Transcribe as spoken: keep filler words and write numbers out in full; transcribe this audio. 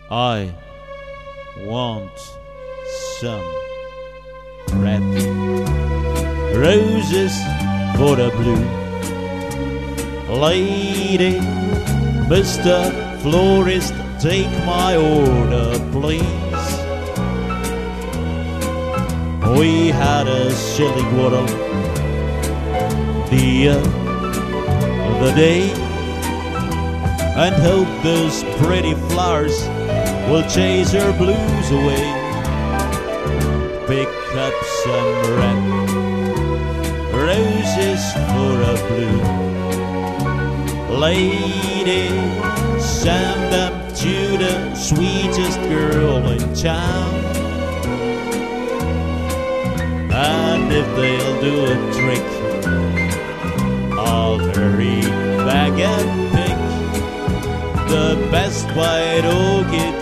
I want some red roses for the blue lady. Mister Florist, take my order, please. We had a silly quarrel the other day, and hope those pretty flowers will chase her blues away. Pick up some red roses for a blue lady. Send them to the sweetest girl in town, and if they'll do a trick, I'll hurry back and pick the best white orchid